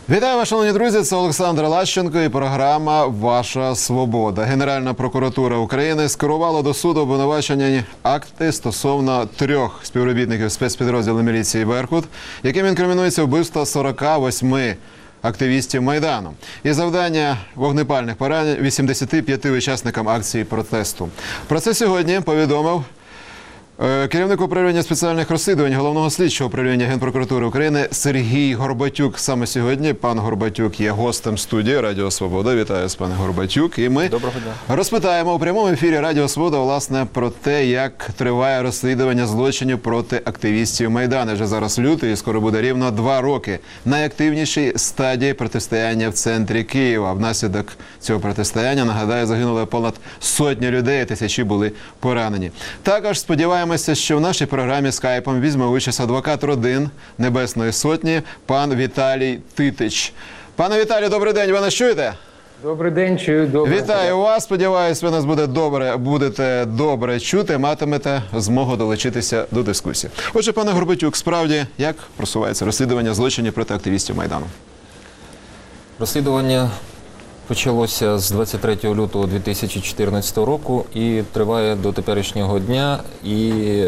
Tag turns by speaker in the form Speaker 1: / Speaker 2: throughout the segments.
Speaker 1: Вітаю вас, шановні друзі, це Олександр Лащенко і програма «Ваша свобода». Генеральна прокуратура України скерувала до суду обвинувачення акти стосовно 3 співробітників спецпідрозділу міліції «Беркут», яким інкримінується вбивство 48 активістів Майдану і завдання вогнепальних поранень 85 учасникам акції протесту. Про це сьогодні повідомив керівник управління спеціальних розслідувань Головного слідчого управління Генпрокуратури України Сергій Горбатюк. Саме сьогодні пан Горбатюк є гостем студії Радіо Свобода. Вітаю з пане Горбатюк. І ми розпитаємо у прямому ефірі Радіо Свобода, власне, про те, як триває розслідування злочинів проти активістів Майдану. Вже зараз лютий і скоро буде рівно 2 роки. Найактивнішій стадії протистояння в центрі Києва. Внаслідок цього протистояння, нагадаю, загинуло понад 100 людей, тисячі були поранені. Також сподіваємося, що в нашій програмі скайпом візьме участь адвокат родин Небесної Сотні пан Віталій Титич. Пане Віталію, добрий день, ви нас чуєте?
Speaker 2: Добрий день, чую добре.
Speaker 1: Вітаю вас, сподіваюсь, ви нас будете добре чути, матимете змогу долучитися до дискусії. Отже, пане Горбатюк, справді, як просувається розслідування злочинів проти активістів Майдану?
Speaker 3: Розслідування почалося з 23 лютого 2014 року і триває до теперішнього дня, і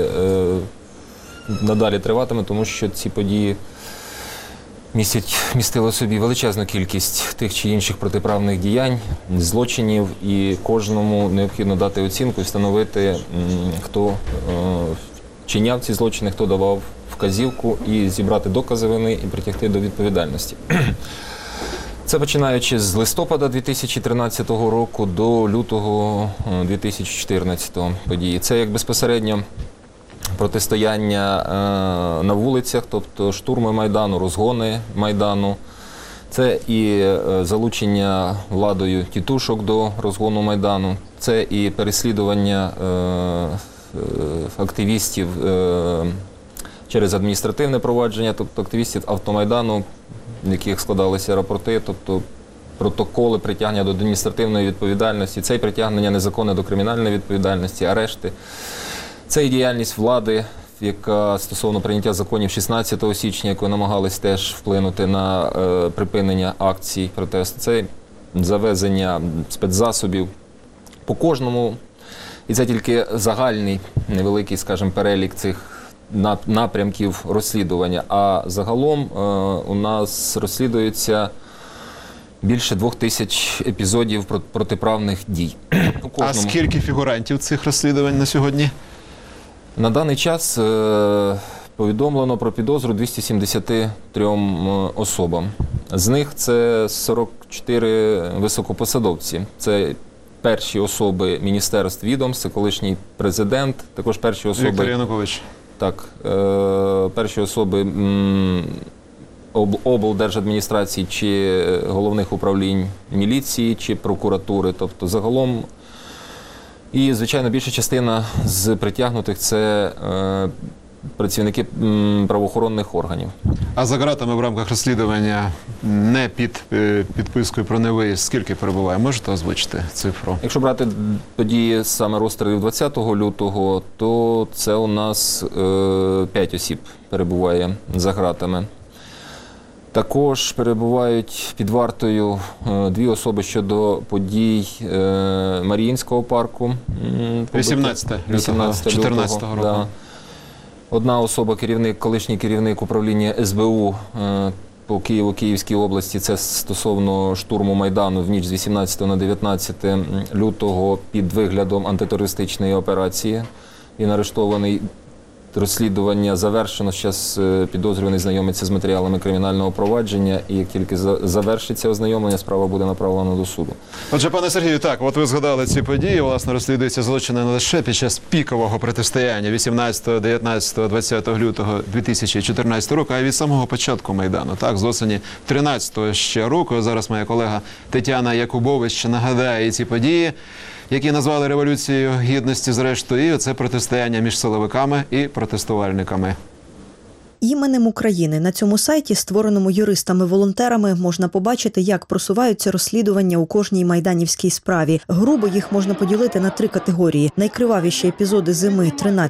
Speaker 3: надалі триватиме, тому що ці події містили в собі величезну кількість тих чи інших протиправних діянь, злочинів, і кожному необхідно дати оцінку і встановити, хто вчиняв ці злочини, хто давав вказівку, і зібрати докази вини і притягти до відповідальності. Це починаючи з листопада 2013 року до лютого 2014 події. Це як безпосередньо протистояння на вулицях, тобто штурми Майдану, розгони Майдану. Це і залучення владою тітушок до розгону Майдану. Це і переслідування активістів через адміністративне провадження, тобто активістів Автомайдану, в яких складалися рапорти, тобто протоколи притягнення до адміністративної відповідальності, це і притягнення незаконне до кримінальної відповідальності, арешти. Це і діяльність влади, яка стосовно прийняття законів 16 січня, якою намагались теж вплинути на припинення акцій протесту. Це завезення спецзасобів по кожному. І це тільки загальний, невеликий, скажімо, перелік цих напрямків розслідування. А загалом у нас розслідується більше 2000 епізодів протиправних дій.
Speaker 1: А скільки фігурантів цих розслідувань на сьогодні?
Speaker 3: На даний час повідомлено про підозру 273 особам. З них це 44 високопосадовці. Це перші особи міністерств, відомств, це колишній президент, також перші особи...
Speaker 1: Віктор Янукович.
Speaker 3: Так, перші особи облдержадміністрації чи головних управлінь міліції чи прокуратури, тобто загалом. І, звичайно, більша частина з притягнутих – це працівники правоохоронних органів.
Speaker 1: А за ґратами в рамках розслідування не під підпискою про невиїзд скільки перебуває? Можете озвучити цифру?
Speaker 3: Якщо брати події саме розстрілів 20 лютого, то це у нас 5 осіб перебуває за ґратами. Також перебувають під вартою 2 особи щодо подій Маріїнського парку.
Speaker 1: 18 лютого 2014 року.
Speaker 3: Да. Одна особа, колишній керівник управління СБУ по Києву, Київській області, це стосовно штурму Майдану в ніч з 18 на 19 лютого під виглядом антитерористичної операції. Він арештований. Розслідування завершено, зараз підозрюваний знайомиться з матеріалами кримінального провадження, і як тільки завершиться ознайомлення, справа буде направлена до суду.
Speaker 1: Отже, пане Сергію, так, от ви згадали ці події, власне, розслідуються злочини не лише під час пікового протистояння 18, 19, 20 лютого 2014 року, а й від самого початку Майдану, так, з осені 13-го ще року. Зараз моя колега Тетяна Якубович нагадає ці події, які назвали Революцією Гідності, зрештою, і це протистояння між силовиками і протестувальниками.
Speaker 4: Іменем України на цьому сайті, створеному юристами-волонтерами, можна побачити, як просуваються розслідування у кожній майданівській справі. Грубо їх можна поділити на 3 категорії. Найкривавіші епізоди зими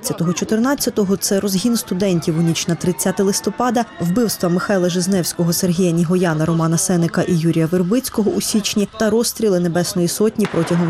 Speaker 4: 13-14 – це розгін студентів у ніч на 30 листопада, вбивства Михайла Жизневського, Сергія Нігояна, Романа Сеника і Юрія Вербицького у січні та розстріли Небесної Сотні протягом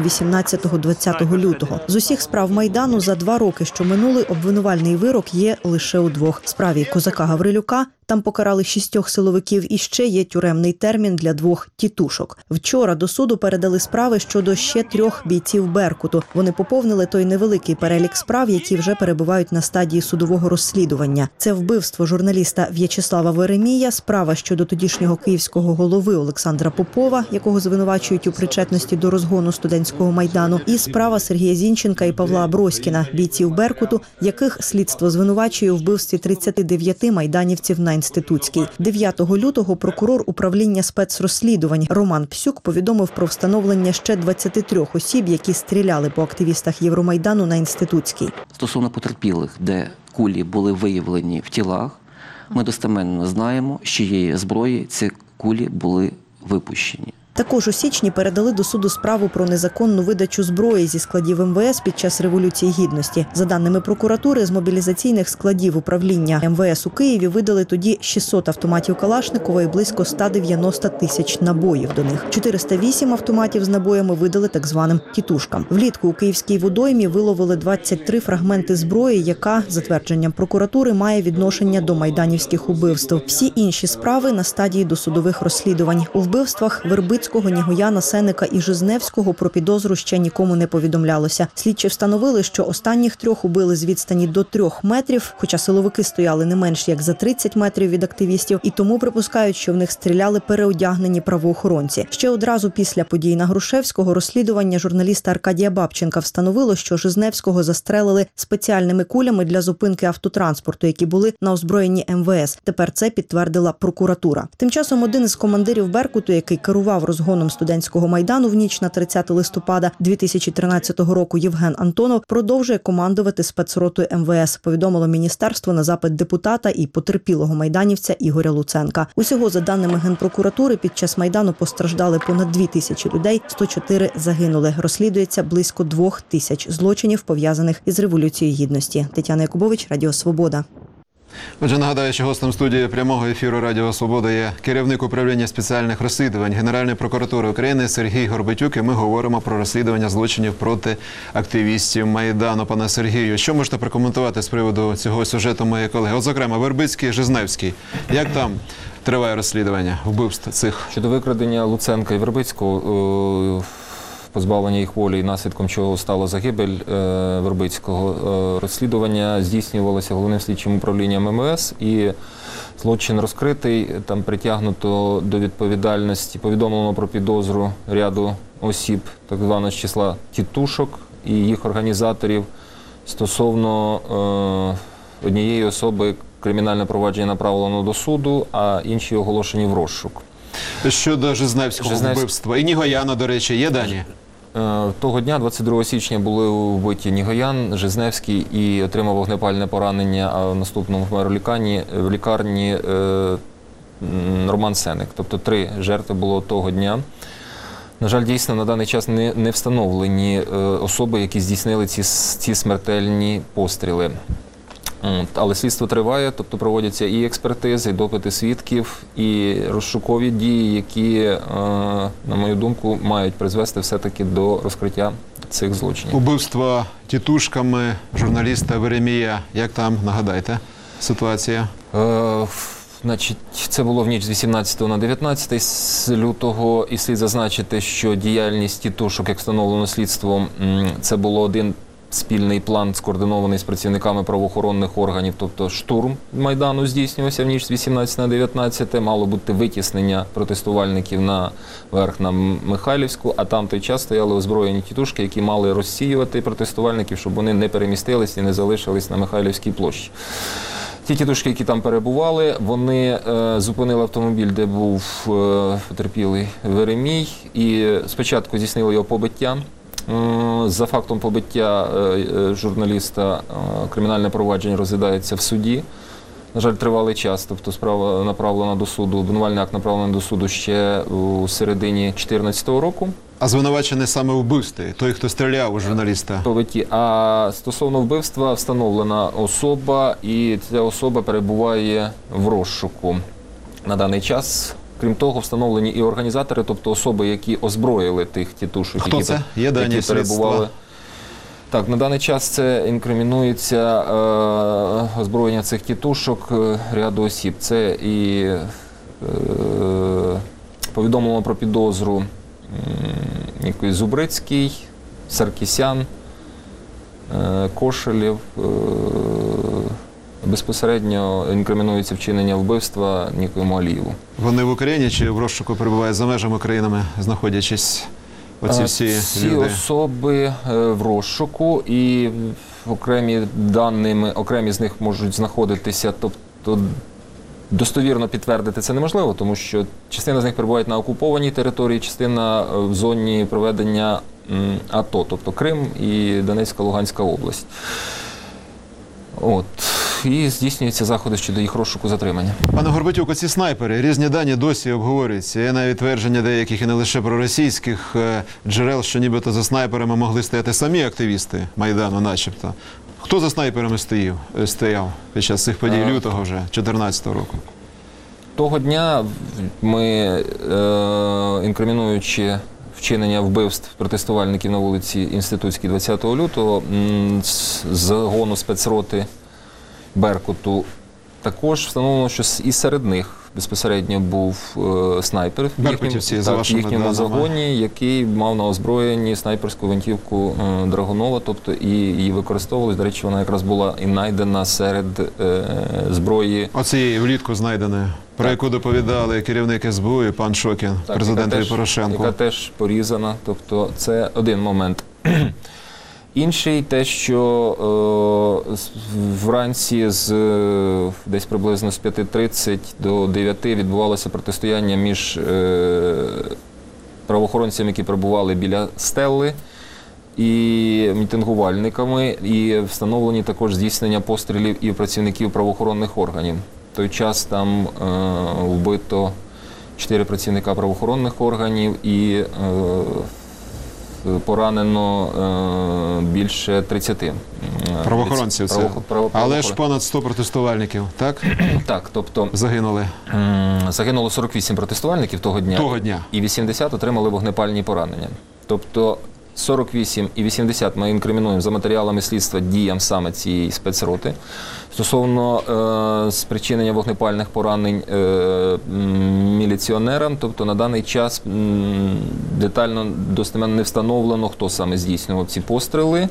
Speaker 4: 18-20 лютого. З усіх справ Майдану за 2 роки, що минули, обвинувальний вирок є лише у 2. Справі Козака Гаврилюка там покарали 6 силовиків і ще є тюремний термін для 2 тітушок. Вчора до суду передали справи щодо ще 3 бійців «Беркуту». Вони поповнили той невеликий перелік справ, які вже перебувають на стадії судового розслідування. Це вбивство журналіста В'ячеслава Веремія, справа щодо тодішнього київського голови Олександра Попова, якого звинувачують у причетності до розгону студентського майдану, і справа Сергія Зінченка і Павла Аброськіна, бійців «Беркуту», яких слідство звинувачує у вбивстві 39 майданівців на Інститутській. 9 лютого прокурор управління спецрозслідувань Роман Псюк повідомив про встановлення ще 23 осіб, які стріляли по активістах Євромайдану на Інститутській.
Speaker 5: Стосовно потерпілих, де кулі були виявлені в тілах, ми достеменно знаємо, з чиєї зброї ці кулі були випущені.
Speaker 4: Також у січні передали до суду справу про незаконну видачу зброї зі складів МВС під час Революції Гідності. За даними прокуратури, з мобілізаційних складів управління МВС у Києві видали тоді 600 автоматів Калашникова і близько 190 тисяч набоїв до них. 408 автоматів з набоями видали так званим «тітушкам». Влітку у Київській водоймі виловили 23 фрагменти зброї, яка, за твердженням прокуратури, має відношення до майданівських убивств. Всі інші справи на стадії досудових розслідувань. У вбивствах Вербицького, Нігояна, Сеника і Жизневського про підозру ще нікому не повідомлялося. Слідчі встановили, що останніх 3 убили з відстані до 3 метрів, хоча силовики стояли не менш як за 30 метрів від активістів, і тому припускають, що в них стріляли переодягнені правоохоронці. Ще одразу після подій на Грушевського розслідування журналіста Аркадія Бабченка встановило, що Жизневського застрелили спеціальними кулями для зупинки автотранспорту, які були на озброєнні МВС. Тепер це підтвердила прокуратура. Тим часом один із командирів «Беркуту», який керував розгоном студентського майдану в ніч на 30 листопада 2013 року, Євген Антонов, продовжує командувати спецротою МВС, повідомило міністерство на запит депутата і потерпілого майданівця Ігоря Луценка. Усього, за даними Генпрокуратури, під час майдану постраждали понад 2000 людей, 104 загинули. Розслідується близько 2000 злочинів, пов'язаних із Революцією Гідності. Тетяна Якубович, Радіо Свобода.
Speaker 1: Отже, нагадаю, що гостем студії прямого ефіру Радіо Свобода є керівник управління спеціальних розслідувань Генеральної прокуратури України Сергій Горбатюк, і ми говоримо про розслідування злочинів проти активістів Майдану. Пане Сергію, що можете прокоментувати з приводу цього сюжету, мої колеги? От, зокрема, Вербицький, Жизневський. Як там триває розслідування вбивств цих?
Speaker 3: Щодо викрадення Луценка і Вербицького, позбавлення їх волі, і наслідком чого стала загибель Вербицького, розслідування здійснювалося Головним слідчим управлінням МВС, і злочин розкритий, там притягнуто до відповідальності, повідомлено про підозру ряду осіб, так званого з числа тітушок і їх організаторів. Стосовно однієї особи кримінальне провадження направлено до суду, а інші оголошені в розшук.
Speaker 1: Щодо Жизневського вбивства. І Нігояна, до речі, є дані?
Speaker 3: Того дня, 22 січня, були вбиті Нігоян, Жизневський і отримав вогнепальне поранення, а в наступному помер в лікарні Роман Сеник. Тобто 3 жертви було того дня. На жаль, дійсно, на даний час не встановлені особи, які здійснили ці смертельні постріли. Але слідство триває, тобто проводяться і експертизи, і допити свідків, і розшукові дії, які, на мою думку, мають призвести все-таки до розкриття цих злочинів.
Speaker 1: Убивство тітушками журналіста Веремія. Як там, нагадайте, ситуація?
Speaker 3: Значить, це було в ніч з 18 на 19 лютого, і слід зазначити, що діяльність тітушок, як встановлено слідством, це було один спільний план, скоординований з працівниками правоохоронних органів, тобто штурм Майдану здійснювався в ніч з 18 на 19, мало бути витіснення протестувальників наверх на Михайлівську, а там в той час стояли озброєні тітушки, які мали розсіювати протестувальників, щоб вони не перемістились і не залишились на Михайлівській площі. Ті тітушки, які там перебували, вони зупинили автомобіль, де був потерпілий Веремій, і спочатку здійснили його побиття. За фактом побиття журналіста кримінальне провадження розглядається в суді. на жаль, тривалий час. Тобто справа направлена до суду, обвинувальний акт направлений до суду ще у середині 2014 року.
Speaker 1: А звинувачений саме у вбивстві, той, хто стріляв у журналіста.
Speaker 3: А стосовно вбивства встановлена особа, і ця особа перебуває в розшуку на даний час. Крім того, встановлені і організатори, тобто особи, які озброїли тих тітушок,
Speaker 1: Хто це? Є дані
Speaker 3: які перебували.
Speaker 1: слідства?
Speaker 3: Так, на даний час це інкримінується озброєння цих тітушок ряду осіб. Це і повідомлено про підозру якийсь Зубрицький, Саркісян, Кошелєв. Безпосередньо інкримінується вчинення вбивства Нікому Алієву.
Speaker 1: Вони в Україні чи в розшуку перебувають за межами країнами, знаходячись оці всі
Speaker 3: Ці
Speaker 1: люди?
Speaker 3: особи в розшуку, і окремі з них можуть знаходитися, тобто достовірно підтвердити це неможливо, тому що частина з них перебувають на окупованій території, частина в зоні проведення АТО, тобто Крим і Донецька, Луганська область. І здійснюються заходи щодо їх розшуку, затримання.
Speaker 1: Пане Горбатюк, оці снайпери, різні дані досі обговорюються. Є навіть твердження деяких і не лише проросійських джерел, що нібито за снайперами могли стояти самі активісти Майдану начебто. Хто за снайперами стояв під час цих подій лютого вже 2014 року?
Speaker 3: Того дня ми, інкримінуючи вчинення вбивств протестувальників на вулиці Інститутській 20 лютого, з загону спецроти Беркуту, також встановлено, що і серед них безпосередньо був снайпер в їхньому загоні, який мав на озброєнні снайперську гвинтівку Драгунова, тобто і її використовували. До речі, вона якраз була і знайдена серед зброї.
Speaker 1: Оцієї влітку знайденої, про яку доповідали керівник СБУ і пан Шокін, президентові Порошенку.
Speaker 3: Яка теж порізана, тобто це один момент. Інший те, що вранці десь приблизно з 5:30 до 9 відбувалося протистояння між правоохоронцями, які перебували біля стелли, і мітингувальниками, і встановлені також здійснення пострілів і працівників правоохоронних органів. В той час там вбито 4 працівника правоохоронних органів і поранено більше 30
Speaker 1: правоохоронців. Але ж понад 100 протестувальників, так?
Speaker 3: Так, тобто загинуло 48 протестувальників того дня, і 80 отримали вогнепальні поранення. Тобто 48 і 80 ми інкримінуємо за матеріалами слідства діям саме цієї спецроти. Стосовно спричинення вогнепальних поранень міліціонерам, тобто на даний час детально достеменно не встановлено, хто саме здійснював ці постріли.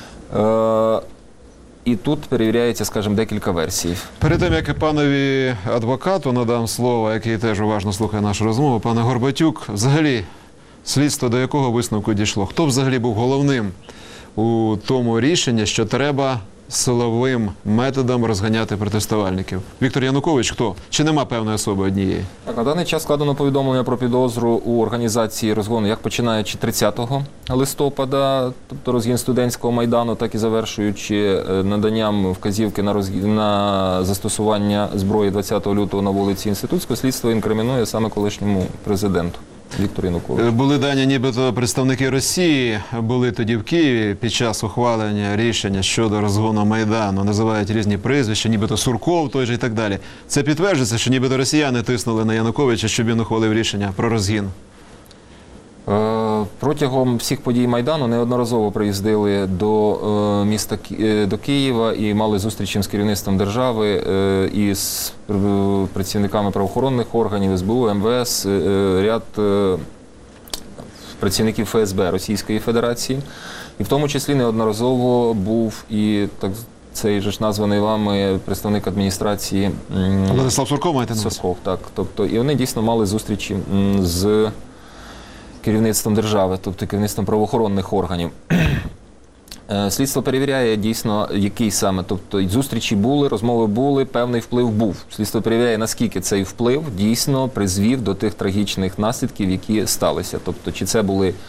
Speaker 3: І тут перевіряється, скажімо, декілька версій.
Speaker 1: Перед тим, як і панові адвокату надам слово, який теж уважно слухає нашу розмову, пане Горбатюк, взагалі слідство до якого висновку дійшло? Хто взагалі був головним у тому рішенні, що треба силовим методом розганяти протестувальників? Віктор Янукович хто? Чи нема певної особи однієї?
Speaker 3: Так, на даний час складено повідомлення про підозру у організації розгону, як починаючи 30 листопада, тобто розгін студентського майдану, так і завершуючи наданням вказівки на застосування зброї 20 лютого на вулиці Інститутської. Слідство інкримінує саме колишньому президенту Віктору Януковичу.
Speaker 1: Були дані, нібито представники Росії були тоді в Києві під час ухвалення рішення щодо розгону Майдану. Називають різні прізвища, нібито Сурков той же і так далі. Це підтверджується, що нібито росіяни тиснули на Януковича, щоб він ухвалив рішення про розгін?
Speaker 3: Протягом всіх подій Майдану неодноразово приїздили до Києва і мали зустрічі з керівництвом держави і з працівниками правоохоронних органів, СБУ, МВС, ряд працівників ФСБ Російської Федерації. І в тому числі неодноразово був і цей же ж названий вами представник адміністрації
Speaker 1: Владислав Сурков, маєте на увазі?
Speaker 3: Сурков, так. Тобто, і вони дійсно мали зустрічі з керівництвом держави, тобто керівництвом правоохоронних органів. Слідство перевіряє дійсно, який саме, тобто зустрічі були, розмови були, певний вплив був. Слідство перевіряє, наскільки цей вплив дійсно призвів до тих трагічних наслідків, які сталися. Тобто, чи це були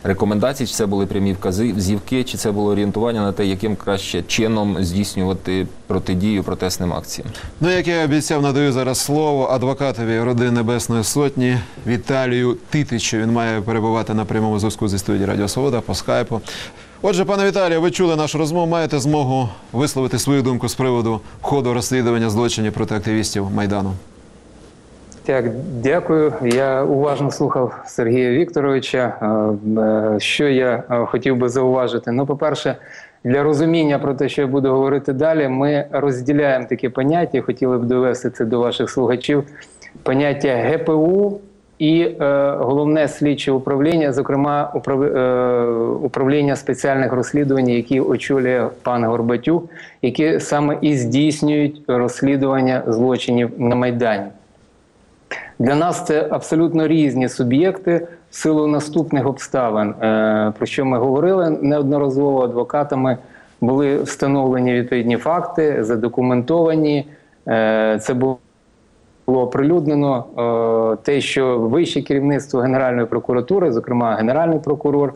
Speaker 3: рекомендацій, чи це були прямі вказівки, чи це було орієнтування на те, яким краще чином здійснювати протидію протестним акціям.
Speaker 1: Ну, як я обіцяв, надаю зараз слово адвокатові родини Небесної Сотні Віталію Титичу. Він має перебувати на прямому зв'язку зі студією Радіо Свобода по скайпу. Отже, пане Віталію, ви чули нашу розмову, маєте змогу висловити свою думку з приводу ходу розслідування злочинів проти активістів Майдану.
Speaker 2: Так, дякую. Я уважно слухав Сергія Вікторовича. Що я хотів би зауважити? Ну, по-перше, для розуміння про те, що я буду говорити далі, ми розділяємо такі поняття, хотіли б довести це до ваших слухачів, поняття ГПУ і головне слідче управління, зокрема управління спеціальних розслідувань, які очолює пан Горбатюк, які саме і здійснюють розслідування злочинів на Майдані. Для нас це абсолютно різні суб'єкти в силу наступних обставин, про що ми говорили неодноразово, адвокатами були встановлені відповідні факти, задокументовані, це було оприлюднено те, що вище керівництво Генеральної прокуратури, зокрема Генеральний прокурор,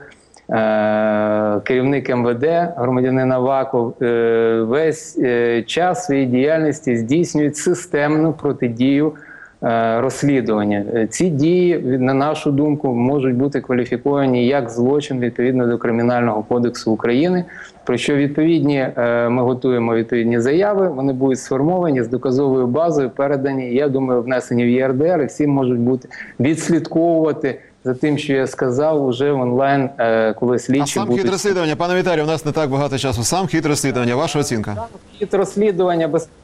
Speaker 2: керівник МВД, громадянин Аваков, весь час своєї діяльності здійснюють системну протидію розслідування. Ці дії, на нашу думку, можуть бути кваліфіковані як злочин відповідно до Кримінального кодексу України, про що ми готуємо відповідні заяви, вони будуть сформовані з доказовою базою, передані, я думаю, внесені в ЄРДР, і всі можуть бути відслідковувати за тим, що я сказав, уже онлайн, коли слідчі
Speaker 1: будуть... А сам хід розслідування, пане Віталію, у нас не так багато часу, сам хід розслідування, ваша оцінка?
Speaker 2: Хід розслідування,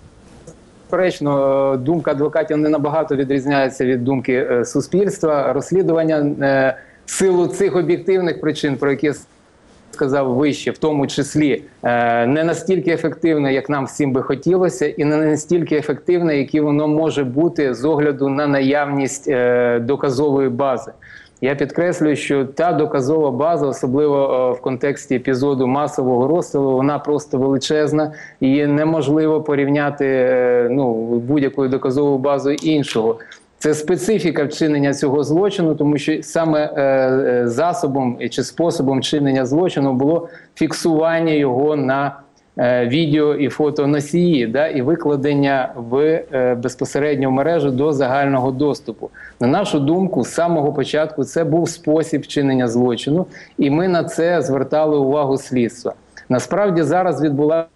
Speaker 2: безперечно, думка адвокатів не набагато відрізняється від думки суспільства. Розслідування в силу цих об'єктивних причин, про які я сказав вище, в тому числі, не настільки ефективне, як нам всім би хотілося, і не настільки ефективне, яке воно може бути з огляду на наявність доказової бази. Я підкреслюю, що та доказова база, особливо в контексті епізоду масового розстрілу, вона просто величезна, її неможливо порівняти будь-якою доказовою базою іншого. Це специфіка вчинення цього злочину, тому що саме засобом чи способом вчинення злочину було фіксування його на відео і фотоносії, і викладення безпосередньо в мережу до загального доступу. На нашу думку, з самого початку це був спосіб вчинення злочину, і ми на це звертали увагу слідства. Насправді зараз відбулася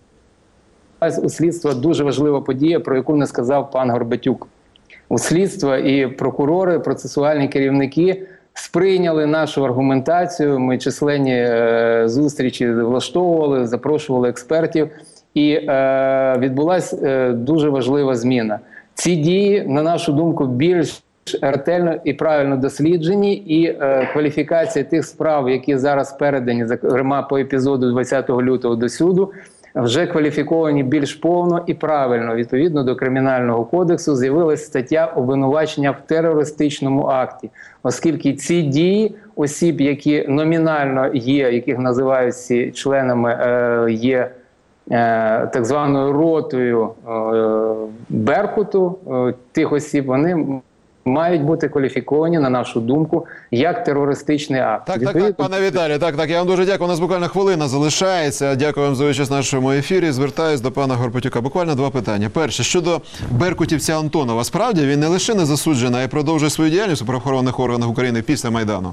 Speaker 2: у слідства дуже важлива подія, про яку не сказав пан Горбатюк. У слідства і прокурори, процесуальні керівники сприйняли нашу аргументацію, ми численні зустрічі влаштовували, запрошували експертів, і відбулася дуже важлива зміна. Ці дії, на нашу думку, більш ретельно і правильно досліджені, і кваліфікація тих справ, які зараз передані, зокрема по епізоду 20 лютого до суду, вже кваліфіковані більш повно і правильно. Відповідно до Кримінального кодексу з'явилася стаття обвинувачення в терористичному акті, оскільки ці дії осіб, які номінально є, яких називають всі членами, є так званою ротою Беркуту, тих осіб, вони мають бути кваліфіковані, на нашу думку, як терористичний акт.
Speaker 1: Так, пане Віталію, я вам дуже дякую. У нас буквально хвилина залишається. Дякую вам за участь в нашому ефірі. Звертаюсь до пана Горбатюка. Буквально два питання. Перше, щодо беркутівця Антонова. Справді, він не лише не засуджений, а й продовжує свою діяльність у правоохоронних органах України після Майдану?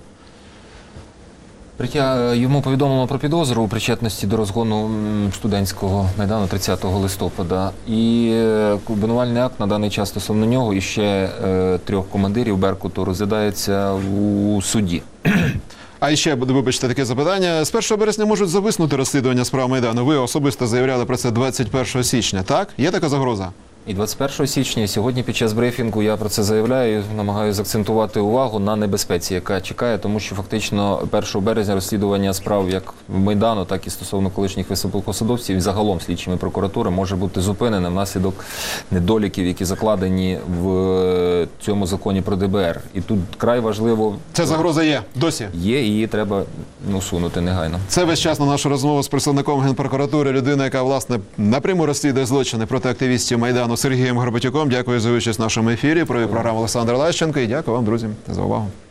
Speaker 3: Йому повідомлено про підозру у причетності до розгону студентського Майдану 30 листопада. І обвинувальний акт на даний час стосовно нього і ще 3 командирів Беркуту розглядається у суді.
Speaker 1: А ще, вибачте, таке запитання. З 1 березня можуть зависнути розслідування справ Майдану. Ви особисто заявляли про це 21 січня, так? Є така загроза?
Speaker 3: І 21 січня, і сьогодні під час брифінгу я про це заявляю, намагаюся акцентувати увагу на небезпеці, яка чекає, тому що фактично 1 березня розслідування справ як Майдану, так і стосовно колишніх високопосадовців, і загалом слідчими прокуратури може бути зупинене внаслідок недоліків, які закладені в цьому законі про ДБР. І тут край важливо...
Speaker 1: Ця загроза є досі?
Speaker 3: Є, і її треба усунути негайно.
Speaker 1: Це весь час на нашу розмову з представником Генпрокуратури, людина, яка, власне, напряму розслідує злочини проти активістів Майдану, Сергієм Горбатюком. Дякую за участь в нашому ефірі. Провів програму Олександр Лащенко. І дякую вам, друзі, за увагу.